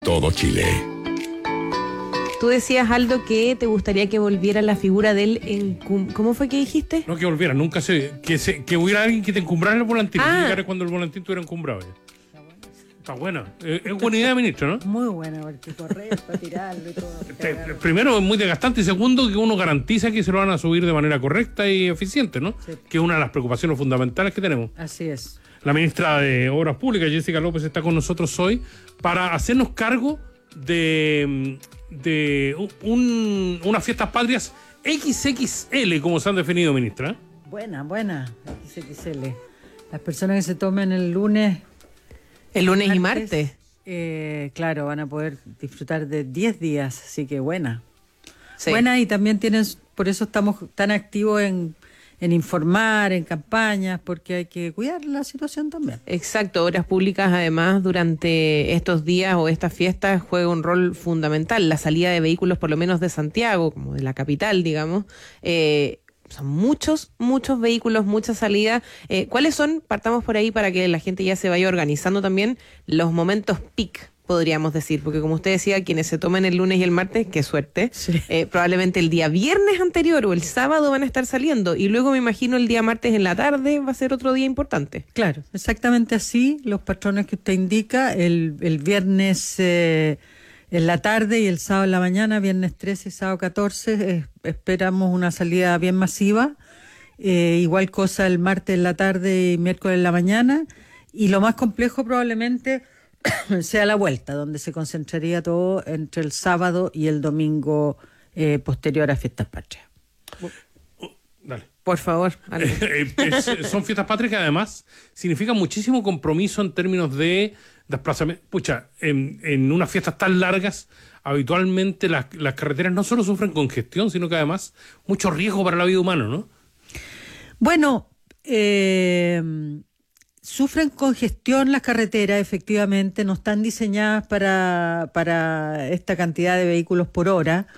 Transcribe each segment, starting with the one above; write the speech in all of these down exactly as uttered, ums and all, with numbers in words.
todo Chile. Tú decías, Aldo, que te gustaría que volviera la figura del encum... ¿Cómo fue que dijiste? No que volviera, nunca se... Que, se, que hubiera alguien que te encumbrara el volantín. Ah. Que llegara cuando el volantín estuviera encumbrado ya. Está buena. Es, es buena idea, ministro, ¿no? Muy buena, porque correr para tirarlo y todo. Te, primero, es muy desgastante. Y segundo, que uno garantiza que se lo van a subir de manera correcta y eficiente, ¿no? Sí. Que es una de las preocupaciones fundamentales que tenemos. Así es. La ministra de Obras Públicas, Jessica López, está con nosotros hoy para hacernos cargo de, de un, unas fiestas patrias equis equis ele, como se han definido, ministra. Buena, buena, equis equis ele. Las personas que se tomen el lunes... El lunes y martes. Eh, claro, van a poder disfrutar de diez días, así que buena. Sí. Buena, y también tienen, por eso estamos tan activos en, en informar, en campañas, porque hay que cuidar la situación también. Exacto, Obras Públicas además durante estos días o estas fiestas juega un rol fundamental. La salida de vehículos, por lo menos de Santiago, como de la capital, digamos, eh, son muchos, muchos vehículos, muchas salidas. Eh, ¿Cuáles son, partamos por ahí para que la gente ya se vaya organizando también, los momentos peak, podríamos decir? Porque como usted decía, quienes se tomen el lunes y el martes, qué suerte, Sí. eh, probablemente el día viernes anterior o el sábado van a estar saliendo, y luego me imagino el día martes en la tarde va a ser otro día importante. Claro, exactamente así, los patrones que usted indica, el, el viernes eh, en la tarde y el sábado en la mañana, viernes trece y sábado catorce, eh, esperamos una salida bien masiva, eh, igual cosa el martes en la tarde y miércoles en la mañana, y lo más complejo probablemente sea la vuelta, donde se concentraría todo entre el sábado y el domingo eh, posterior a Fiestas Patrias. Dale. Por favor, Aldo. Eh, es- son fiestas patrias que además significan muchísimo compromiso en términos de desplazamiento. Pucha, en, en unas fiestas tan largas, habitualmente las, las carreteras no solo sufren congestión, sino que además mucho riesgo para la vida humana, ¿no? Bueno, eh, sufren congestión las carreteras, efectivamente, no están diseñadas para, para esta cantidad de vehículos por hora,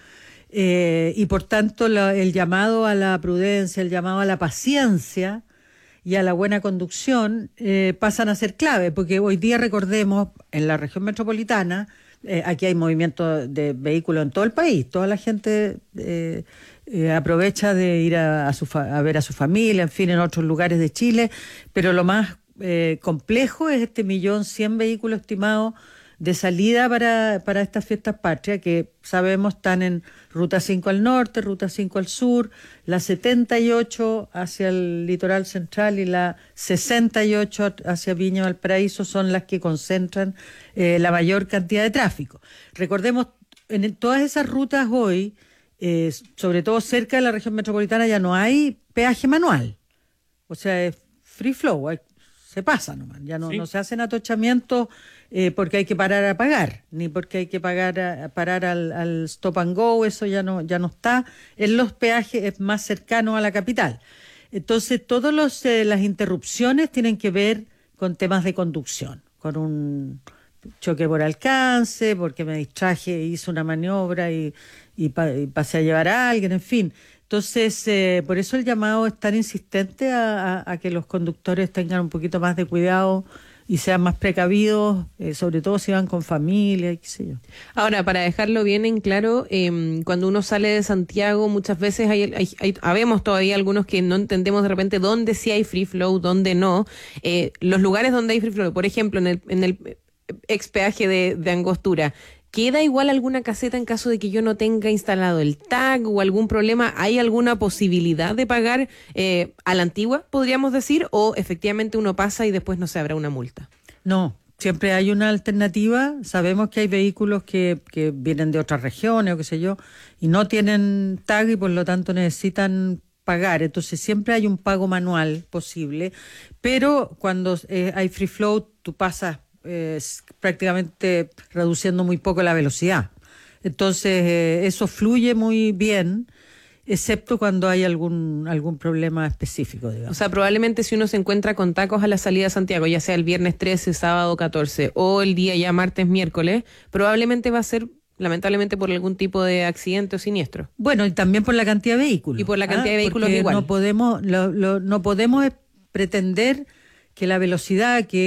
eh, y por tanto la- el llamado a la prudencia, el llamado a la paciencia y a la buena conducción eh, pasan a ser clave, porque hoy día, recordemos, en la región metropolitana, eh, aquí hay movimiento de vehículos en todo el país, toda la gente eh, eh, aprovecha de ir a, a, su fa- a ver a su familia, en fin, en otros lugares de Chile, pero lo más eh, complejo es este millón cien vehículos estimados de salida para, para estas fiestas patrias, que sabemos están en Ruta cinco al norte, Ruta cinco al sur, la setenta y ocho hacia el litoral central y la sesenta y ocho hacia Viña Valparaíso son las que concentran eh, la mayor cantidad de tráfico. Recordemos, en todas esas rutas hoy, eh, sobre todo cerca de la región metropolitana, ya no hay peaje manual. O sea, es free flow, hay- se pasa nomás, ya no, Sí. no se hacen atochamientos eh, porque hay que parar a pagar, ni porque hay que pagar a, a parar al, al stop and go, eso ya no, ya no está. En los peajes es más cercano a la capital. Entonces, todas los, eh, las interrupciones tienen que ver con temas de conducción, con un choque por alcance, porque me distraje, hice una maniobra y, y, pa- y pasé a llevar a alguien, en fin. Entonces, eh, por eso el llamado es tan insistente a, a- a que los conductores tengan un poquito más de cuidado y sean más precavidos, eh, sobre todo si van con familia y qué sé yo. Ahora, para dejarlo bien en claro, eh, cuando uno sale de Santiago, muchas veces hay, hay, hay- habemos todavía algunos que no entendemos de repente dónde sí hay free flow, dónde no. Eh, los lugares donde hay free flow, por ejemplo, en el, en el ex peaje de, de Angostura, ¿queda igual alguna caseta en caso de que yo no tenga instalado el tag o algún problema? ¿Hay alguna posibilidad de pagar eh, a la antigua, podríamos decir? ¿O efectivamente uno pasa y después no se habrá una multa? No, siempre hay una alternativa. Sabemos que hay vehículos que, que vienen de otras regiones o qué sé yo, y no tienen tag y por lo tanto necesitan pagar. Entonces siempre hay un pago manual posible, pero cuando eh, hay free flow, tú pasas eh, prácticamente reduciendo muy poco la velocidad. Entonces eh, eso fluye muy bien, excepto cuando hay algún algún problema específico, digamos. O sea, probablemente si uno se encuentra con tacos a la salida de Santiago, ya sea el viernes trece, sábado catorce o el día ya martes, miércoles, probablemente va a ser, lamentablemente, por algún tipo de accidente o siniestro. Bueno, y también por la cantidad de vehículos. Y por la cantidad de vehículos porque igual. No podemos, lo- lo- no podemos pretender que la velocidad que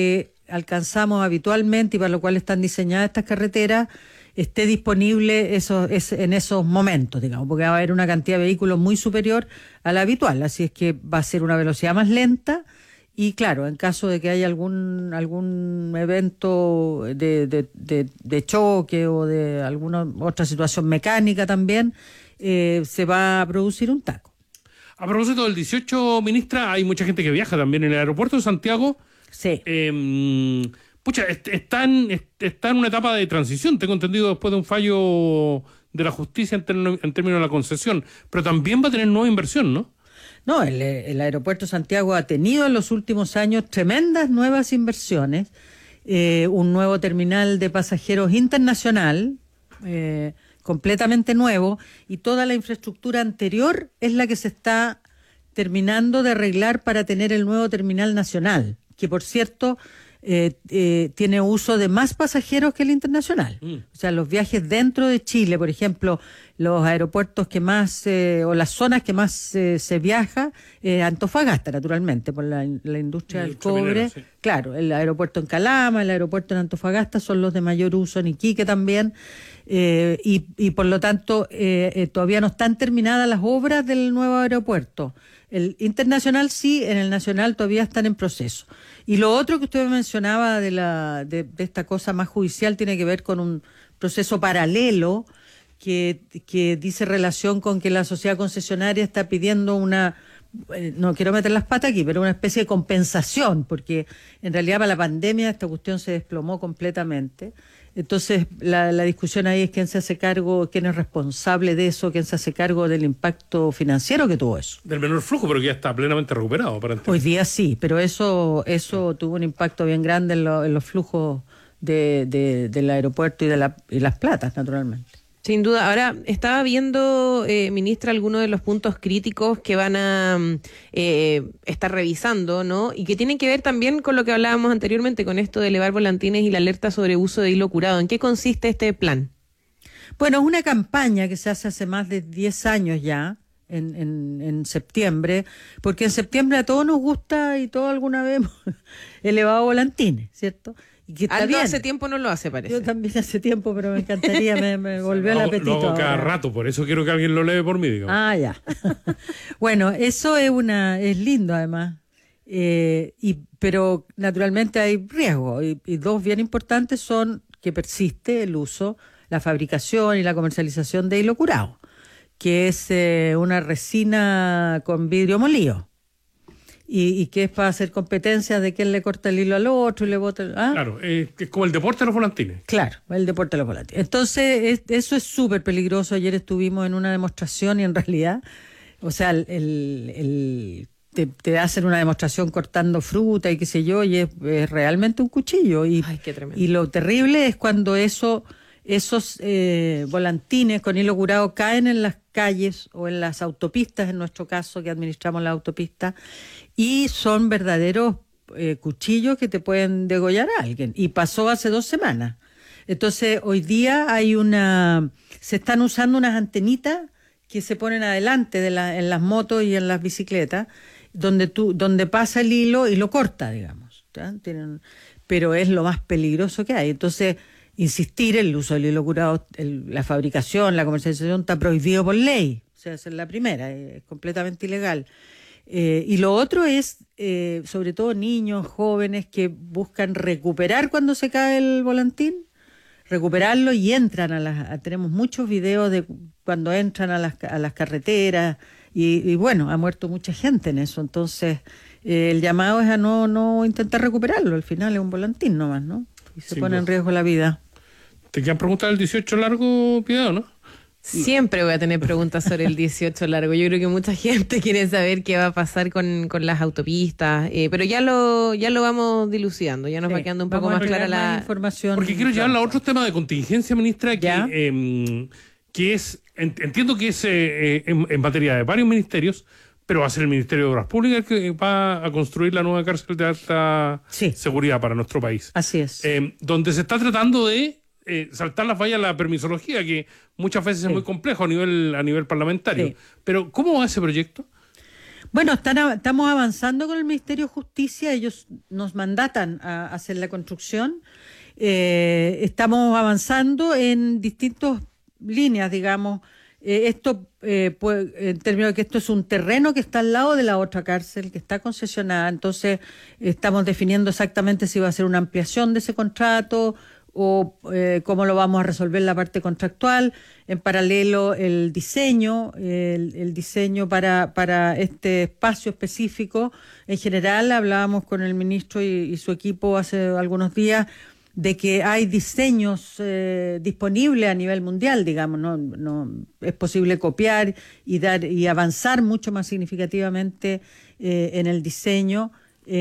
alcanzamos habitualmente y para lo cual están diseñadas estas carreteras, esté disponible eso, es, en esos momentos, digamos, porque va a haber una cantidad de vehículos muy superior a la habitual, así es que va a ser una velocidad más lenta y claro, en caso de que haya algún algún evento de, de, de, de choque o de alguna otra situación mecánica también, eh, se va a producir un taco. A propósito del dieciocho, ministra, hay mucha gente que viaja también en el aeropuerto de Santiago. Sí. Eh, pucha, está en, está en una etapa de transición, tengo entendido, después de un fallo de la justicia en, term- en términos de la concesión, pero también va a tener nueva inversión, ¿no? No, el, el aeropuerto de Santiago ha tenido en los últimos años tremendas nuevas inversiones, eh, un nuevo terminal de pasajeros internacional, eh, completamente nuevo, y toda la infraestructura anterior es la que se está terminando de arreglar para tener el nuevo terminal nacional, que por cierto eh, eh, tiene uso de más pasajeros que el internacional. Mm. O sea, los viajes dentro de Chile, por ejemplo, los aeropuertos que más, eh, o las zonas que más eh, se viaja, eh, Antofagasta, naturalmente, por la, la industria del cobre. Minera, sí. Claro, el aeropuerto en Calama, el aeropuerto en Antofagasta son los de mayor uso, en Iquique también, eh, y, y por lo tanto eh, eh, todavía no están terminadas las obras del nuevo aeropuerto. El internacional sí, en el nacional todavía están en proceso. Y lo otro que usted mencionaba de, la, de, de esta cosa más judicial tiene que ver con un proceso paralelo que, que dice relación con que la sociedad concesionaria está pidiendo una, eh, no quiero meter las patas aquí, pero una especie de compensación, porque en realidad para la pandemia esta cuestión se desplomó completamente. Entonces la, la discusión ahí es quién se hace cargo, quién es responsable de eso, quién se hace cargo del impacto financiero que tuvo eso. Del menor flujo, pero que ya está plenamente recuperado, aparentemente. Hoy día sí, pero eso eso tuvo un impacto bien grande en, lo, en los flujos de, de, del aeropuerto y de la, y las platas, naturalmente. Sin duda. Ahora, estaba viendo, eh, ministra, algunos de los puntos críticos que van a eh, estar revisando, ¿no? Y que tienen que ver también con lo que hablábamos anteriormente, con esto de elevar volantines y la alerta sobre uso de hilo curado. ¿En qué consiste este plan? Bueno, es una campaña que se hace hace más de diez años ya, en, en, en septiembre, porque en septiembre a todos nos gusta y todos alguna vez hemos elevado volantines, ¿cierto? Aldo hace tiempo no lo hace, parece. Yo también hace tiempo, pero me encantaría, me, me volvió el apetito. Lo hago cada ahora. rato, por eso quiero que alguien lo leve por mí, digamos. Ah, ya. Bueno, eso es una es lindo además, eh, y pero naturalmente hay riesgos, y, y dos bien importantes son que persiste el uso, la fabricación y la comercialización de hilo curado, que es eh, una resina con vidrio molido. Y, y que es para hacer competencias de quién le corta el hilo al otro y le bota el, ¿ah? Claro, eh, es como el deporte de los volantines. Claro, el deporte de los volantines. Entonces, es, eso es súper peligroso. Ayer estuvimos en una demostración y en realidad, o sea, el, el, el te, te hacen una demostración cortando fruta y qué sé yo, y es, es realmente un cuchillo. Y, Ay, qué tremendo. Y lo terrible es cuando eso, esos eh, volantines con hilo curado caen en las calles o en las autopistas, en nuestro caso, que administramos la autopista, y son verdaderos eh, cuchillos que te pueden degollar a alguien. Y pasó hace dos semanas. Entonces, hoy día hay una, se están usando unas antenitas que se ponen adelante de la, en las motos y en las bicicletas, donde tú, donde pasa el hilo y lo corta, digamos. ¿Ya? Tienen, pero es lo más peligroso que hay. Entonces, insistir en el uso del hilo curado, el, la fabricación, la comercialización está prohibido por ley. O sea, esa es la primera, es completamente ilegal. Eh, y lo otro es, eh, sobre todo niños, jóvenes que buscan recuperar cuando se cae el volantín, recuperarlo y entran a las... A, tenemos muchos videos de cuando entran a las, a las carreteras y, y bueno, ha muerto mucha gente en eso. Entonces, eh, el llamado es a no, no intentar recuperarlo. Al final es un volantín nomás, ¿no? Y se sí, pone en riesgo la vida. ¿Te quedan preguntar el dieciocho largo, Piedad, no? Siempre voy a tener preguntas sobre el dieciocho largo. Yo creo que mucha gente quiere saber qué va a pasar con, con las autopistas, eh, pero ya lo ya lo vamos dilucidando, ya nos sí, va quedando un poco más clara la información. Porque quiero llevarla a otro tema de contingencia, ministra, que, eh, que es, entiendo que es eh, en, en materia de varios ministerios, pero va a ser el Ministerio de Obras Públicas el que va a construir la nueva cárcel de alta sí. seguridad para nuestro país. Así es. Eh, donde se está tratando de Eh, saltar las vallas a la permisología, que muchas veces sí. es muy complejo a nivel a nivel parlamentario. Sí. Pero, ¿cómo va ese proyecto? Bueno, están, estamos avanzando con el Ministerio de Justicia, ellos nos mandatan a hacer la construcción. Eh, estamos avanzando en distintas líneas, digamos. Eh, esto, eh, pues, en términos de que esto es un terreno que está al lado de la otra cárcel, que está concesionada, entonces estamos definiendo exactamente si va a ser una ampliación de ese contrato o eh, cómo lo vamos a resolver la parte contractual. En paralelo, el diseño, el, el diseño para, para este espacio específico. En general, hablábamos con el ministro y, y su equipo hace algunos días de que hay diseños eh, disponibles a nivel mundial, digamos, no, no es posible copiar y dar y avanzar mucho más significativamente eh, en el diseño.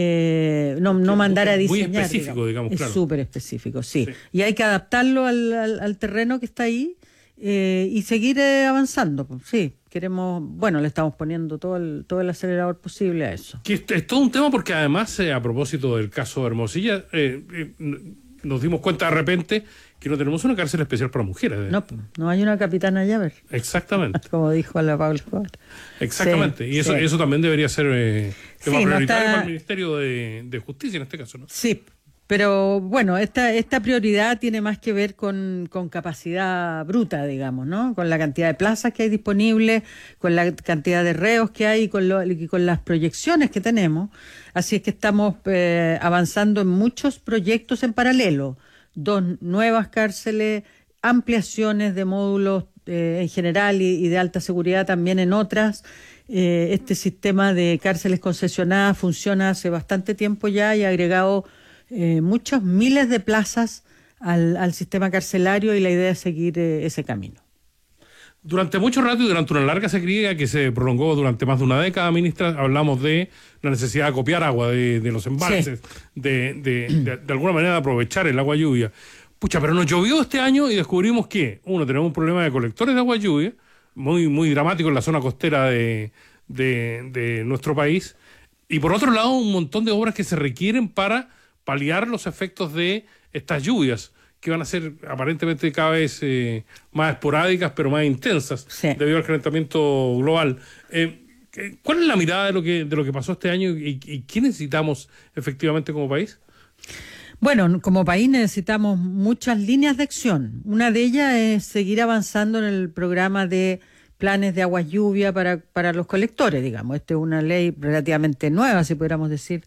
Eh, no, no mandar a diseñar. Muy específico, digamos, digamos claro. Es súper específico, sí. sí. Y hay que adaptarlo al, al, al terreno que está ahí eh, y seguir eh, avanzando. Sí, queremos, bueno, le estamos poniendo todo el, todo el acelerador posible a eso. Que es, es todo un tema porque además, eh, a propósito del caso de Hermosilla, eh, eh, nos dimos cuenta de repente que no tenemos una cárcel especial para mujeres. No, no hay una capitana Llaver. Exactamente. Como dijo la Paula Escobar. Exactamente. Sí, y eso, sí. eso también debería ser eh, tema sí, prioritario no está... para el Ministerio de, de Justicia en este caso, ¿no? Sí, pero bueno, esta, esta prioridad tiene más que ver con, con capacidad bruta, digamos, ¿no? Con la cantidad de plazas que hay disponibles, con la cantidad de reos que hay y con, lo, y con las proyecciones que tenemos. Así es que estamos eh, avanzando en muchos proyectos en paralelo. Dos nuevas cárceles, ampliaciones de módulos eh, en general y, y de alta seguridad también en otras. Eh, este sistema de cárceles concesionadas funciona hace bastante tiempo ya y ha agregado eh, muchos miles de plazas al, al sistema carcelario y la idea es seguir eh, ese camino. Durante mucho rato y durante una larga sequía que se prolongó durante más de una década, ministra, hablamos de la necesidad de copiar agua de, de los embalses, sí. de, de, de, de alguna manera de aprovechar el agua lluvia. Pucha, pero nos llovió este año y descubrimos que, uno, tenemos un problema de colectores de agua lluvia, muy, muy dramático en la zona costera de, de, de nuestro país, y por otro lado, un montón de obras que se requieren para paliar los efectos de estas lluvias, que van a ser aparentemente cada vez eh, más esporádicas, pero más intensas, sí. debido al calentamiento global. Eh, ¿Cuál es la mirada de lo que de lo que pasó este año y, y qué necesitamos efectivamente como país? Bueno, como país necesitamos muchas líneas de acción. Una de ellas es seguir avanzando en el programa de planes de aguas lluvia para, para los colectores, digamos. Esta es una ley relativamente nueva, si pudiéramos decir,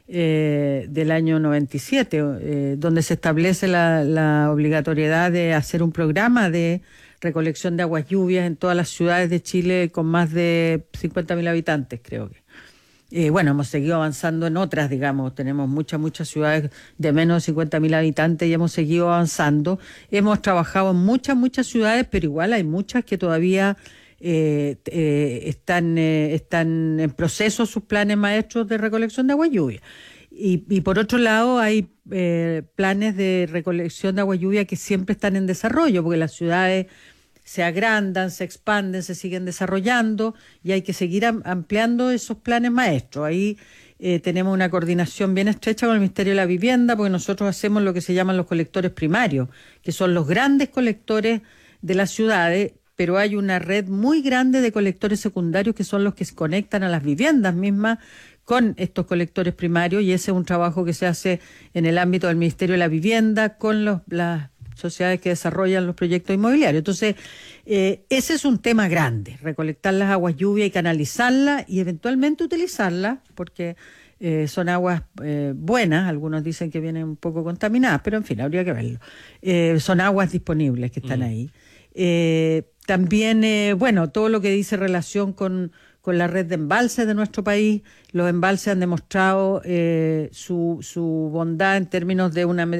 Eh, del año noventa y siete, eh, donde se establece la, la obligatoriedad de hacer un programa de recolección de aguas lluvias en todas las ciudades de Chile con más de cincuenta mil habitantes, creo que. Eh, bueno, hemos seguido avanzando en otras, digamos, tenemos muchas, muchas ciudades de menos de cincuenta mil habitantes y hemos seguido avanzando. Hemos trabajado en muchas, muchas ciudades, pero igual hay muchas que todavía Eh, eh, están, eh, están en proceso sus planes maestros de recolección de agua lluvia. Y, y por otro lado hay eh, planes de recolección de agua lluvia que siempre están en desarrollo, porque las ciudades se agrandan, se expanden, se siguen desarrollando y hay que seguir am- ampliando esos planes maestros. Ahí eh, tenemos una coordinación bien estrecha con el Ministerio de la Vivienda, porque nosotros hacemos lo que se llaman los colectores primarios, que son los grandes colectores de las ciudades, pero hay una red muy grande de colectores secundarios que son los que se conectan a las viviendas mismas con estos colectores primarios, y ese es un trabajo que se hace en el ámbito del Ministerio de la Vivienda con los, las sociedades que desarrollan los proyectos inmobiliarios. Entonces, eh, ese es un tema grande, recolectar las aguas lluvia y canalizarlas y eventualmente utilizarlas, porque eh, son aguas eh, buenas, algunos dicen que vienen un poco contaminadas, pero en fin, habría que verlo. Eh, son aguas disponibles que están mm. ahí. Eh, También, eh, bueno, todo lo que dice relación con, con la red de embalses de nuestro país. Los embalses han demostrado eh, su, su bondad en términos de una,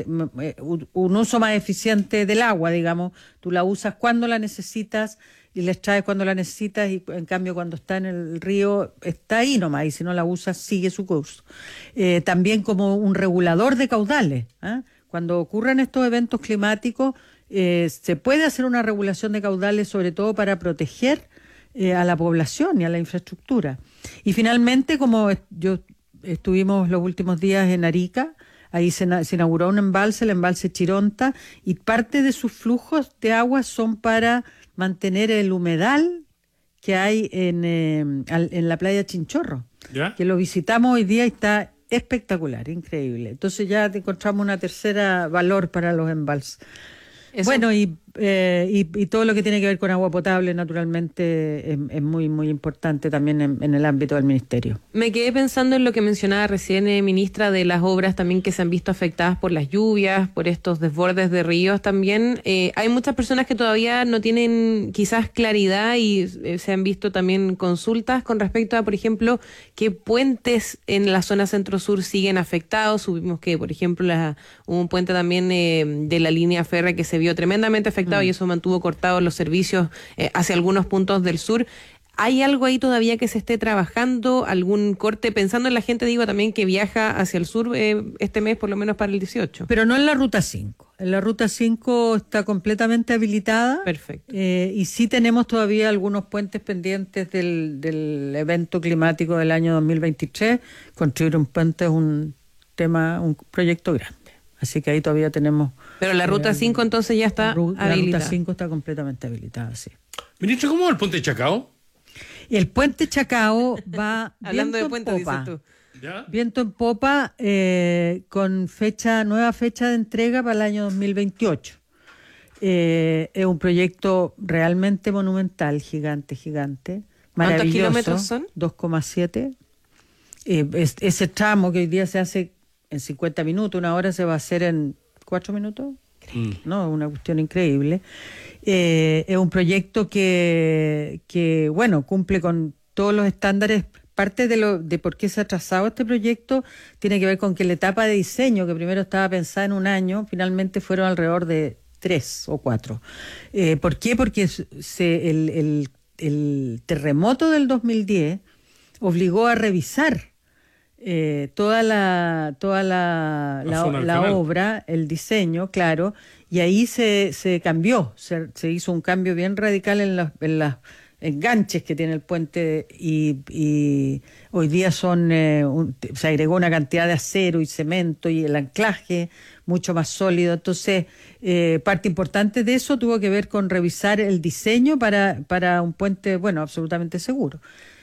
un uso más eficiente del agua, digamos. Tú la usas cuando la necesitas y la extraes cuando la necesitas, y en cambio cuando está en el río está ahí nomás, y si no la usas sigue su curso. Eh, también como un regulador de caudales, ¿eh? Cuando ocurren estos eventos climáticos, Eh, se puede hacer una regulación de caudales, sobre todo para proteger eh, a la población y a la infraestructura. Y finalmente, como est- yo estuvimos los últimos días en Arica, ahí se, na- se inauguró un embalse, el embalse Chironta, y parte de sus flujos de agua son para mantener el humedal que hay en, eh, al- en la playa Chinchorro, ¿Ya? que lo visitamos hoy día y está espectacular, increíble. Entonces ya te encontramos una tercera valor para los embalses. Eso- Bueno, y, eh, y, y todo lo que tiene que ver con agua potable, naturalmente, es, es muy, muy importante también en, en el ámbito del ministerio. Me quedé pensando en lo que mencionaba recién, eh, ministra, de las obras también que se han visto afectadas por las lluvias, por estos desbordes de ríos también. Eh, hay muchas personas que todavía no tienen quizás claridad y eh, se han visto también consultas con respecto a, por ejemplo, qué puentes en la zona centro-sur siguen afectados. Supimos que, por ejemplo, la, hubo un puente también eh, de la línea férrea que se vio tremendamente afectado y eso mantuvo cortados los servicios eh, hacia algunos puntos del sur. ¿Hay algo ahí todavía que se esté trabajando? ¿Algún corte? Pensando en la gente, digo, también que viaja hacia el sur eh, este mes, por lo menos para el dieciocho. Pero no en la ruta cinco. En la ruta cinco está completamente habilitada. Perfecto. Eh, y sí tenemos todavía algunos puentes pendientes del, del evento climático del año dos mil veintitrés. Construir un puente es un tema, un proyecto grande. Así que ahí todavía tenemos... Pero la ruta eh, cinco entonces ya está la ru- La habilitada. ruta cinco está completamente habilitada, sí. Ministro, ¿cómo va el puente de Chacao? El puente Chacao va Hablando viento de en puentes, popa. dices tú. ¿Ya? Viento en popa, eh, con fecha nueva fecha de entrega para el año dos mil veintiocho. Eh, es un proyecto realmente monumental, gigante, gigante, maravilloso. ¿Cuántos kilómetros son? dos coma siete. Eh, es- ese tramo que hoy día se hace en cincuenta minutos, una hora se va a hacer en cuatro minutos. Mm. No, es una cuestión increíble. Eh, es un proyecto que, que, bueno, cumple con todos los estándares. Parte de lo de por qué se ha trazado este proyecto tiene que ver con que la etapa de diseño, que primero estaba pensada en un año, finalmente fueron alrededor de tres o cuatro. Eh, ¿por qué? Porque se, el, el, el terremoto del dos mil diez obligó a revisar eh, toda la toda la, La la, zona del la canal. obra, el diseño, claro, y ahí se, se cambió, se, se hizo un cambio bien radical en los en las enganches que tiene el puente y, y hoy día son eh, un- se agregó una cantidad de acero y cemento y el anclaje mucho más sólido. Entonces, eh, parte importante de eso tuvo que ver con revisar el diseño para, para un puente, bueno, absolutamente seguro.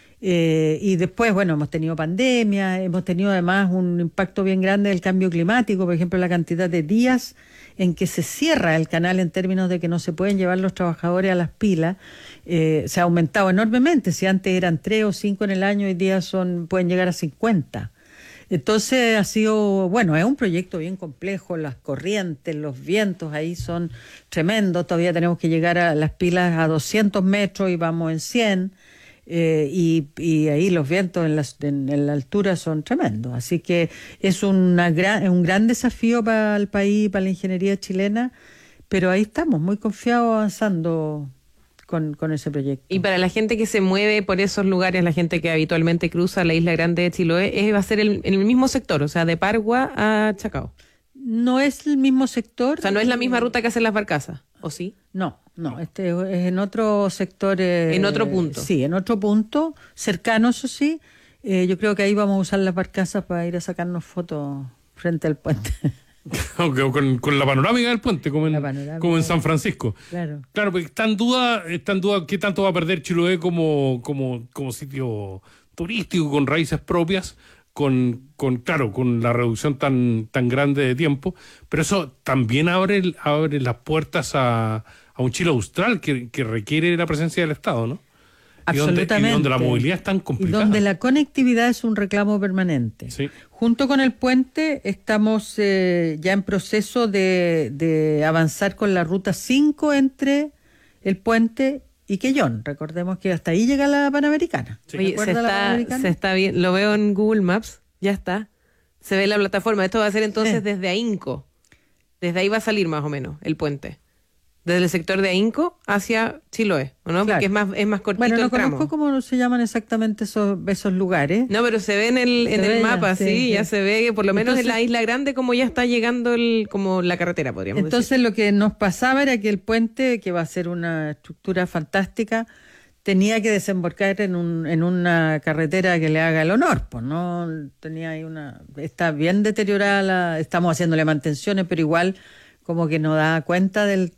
Eh, y después, bueno, hemos tenido pandemia, hemos tenido además un impacto bien grande del cambio climático, por ejemplo, la cantidad de días en que se cierra el canal en términos de que no se pueden llevar los trabajadores a las pilas, eh, se ha aumentado enormemente. Si antes eran tres o cinco en el año, hoy día son pueden llegar a cincuenta. Entonces ha sido, bueno, es un proyecto bien complejo, las corrientes, los vientos ahí son tremendos, todavía tenemos que llegar a las pilas a doscientos metros y vamos en cien. Eh, y, y ahí los vientos en, las, en, en la altura son tremendos. Así que es una gran, un gran desafío para el país, para la ingeniería chilena, pero ahí estamos, muy confiados avanzando con, con ese proyecto. Y para la gente que se mueve por esos lugares, la gente que habitualmente cruza la isla grande de Chiloé, eh, va a ser el, en el mismo sector, o sea, de Pargua a Chacao. No es el mismo sector. O sea, no es la misma ruta que hacen las barcazas, ¿o sí? No, no, este es en otro sector. eh, En otro punto. Sí, en otro punto, cercano, eso sí. Eh, yo creo que ahí vamos a usar las barcazas para ir a sacarnos fotos frente al puente. Aunque con, con la panorámica del puente, como La en, panorámica. como en San Francisco. Claro. Claro, porque está en duda, está en duda qué tanto va a perder Chiloé como, como, como sitio turístico con raíces propias, con, con claro, con la reducción tan, tan grande de tiempo, pero eso también abre, abre las puertas a, a un Chile austral que, que requiere la presencia del Estado, ¿no? Y donde, Absolutamente. y donde la movilidad es tan Y complicada. donde la conectividad es un reclamo permanente. Sí. Junto con el puente estamos eh, ya en proceso de, de avanzar con la ruta cinco entre el puente y Quellón. Recordemos que hasta ahí llega la Panamericana. Sí. Oye, se ¿Recuerda la está, Panamericana? se está bien, lo veo en Google Maps, ya está. Se ve la plataforma. Esto va a ser entonces Sí. desde Ainco. Desde ahí va a salir más o menos el puente. Desde el sector de Ainco hacia Chiloé, ¿o no? Claro. Porque es más, es más cortito Bueno, no el tramo. conozco cómo se llaman exactamente esos, esos lugares. No, pero se ve en el, Se en ve el ya, mapa, sí, sí, sí. ya se ve que por lo menos en Entonces- la Isla Grande como ya está llegando el, como la carretera, podríamos Entonces decir. lo que nos pasaba era que el puente, que va a ser una estructura fantástica, tenía que desembarcar en, un, en una carretera que le haga el honor, pues no tenía ahí una, está bien deteriorada, la- estamos haciéndole mantenciones, pero igual como que no da cuenta del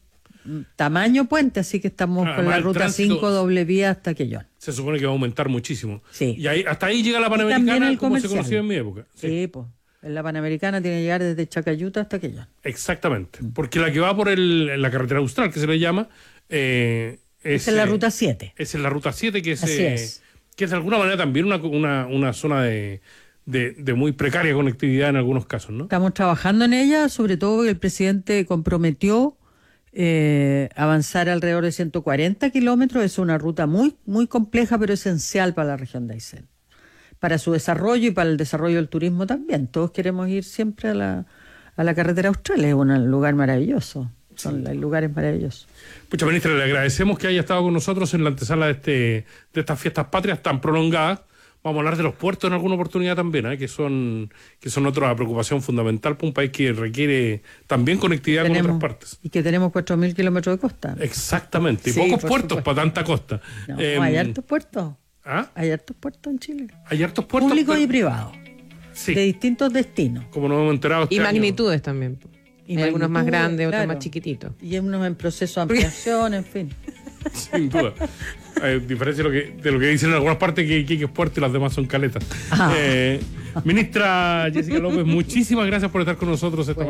tamaño puente, así que estamos Además, con la el ruta tránsito cinco doble vía hasta Quellón. Se supone que va a aumentar muchísimo. Sí. Y ahí, hasta ahí llega la Y también Panamericana, el como se comercial. conocía en mi época. Sí. Sí, pues. En la Panamericana tiene que llegar desde Chacayuta hasta Quellón. Exactamente. Porque la que va por el, la carretera austral, que se le llama, eh, es, Esa es la eh, ruta siete. es en la ruta siete, que es, Así eh, es. que es de alguna manera también una, una, una zona de, de, de muy precaria conectividad en algunos casos, ¿no? Estamos trabajando en ella, sobre todo porque el presidente comprometió eh, avanzar alrededor de ciento cuarenta kilómetros. Es una ruta muy, muy compleja, pero esencial para la región de Aysén. Para su desarrollo y para el desarrollo del turismo también. Todos queremos ir siempre a la, a la carretera austral, es un lugar maravilloso. Son sí. lugares maravillosos. Pucha, ministra, le agradecemos que haya estado con nosotros en la antesala de, este, de estas fiestas patrias tan prolongadas. Vamos a hablar de los puertos en alguna oportunidad también, ¿eh? que son que son otra preocupación fundamental para un país que requiere también conectividad tenemos, con otras partes. Y que tenemos cuatro mil kilómetros de costa. Exactamente, y sí, pocos por puertos supuesto. para tanta costa. No, eh, hay hartos puertos. ¿Ah? Hay hartos puertos en Chile. Hay hartos puertos. Públicos pero... y privados. Sí. De distintos destinos. Como nos hemos enterado este Y año. magnitudes también. Y Hay algunos más magnitudes, grandes, claro. otros más chiquititos. Y unos en proceso de ampliación, en fin. Sin duda. A diferencia de lo, que, de lo que dicen en algunas partes, que Iquique es puerto y las demás son caletas. Ah. Eh, ministra Jessica López, muchísimas gracias por estar con nosotros esta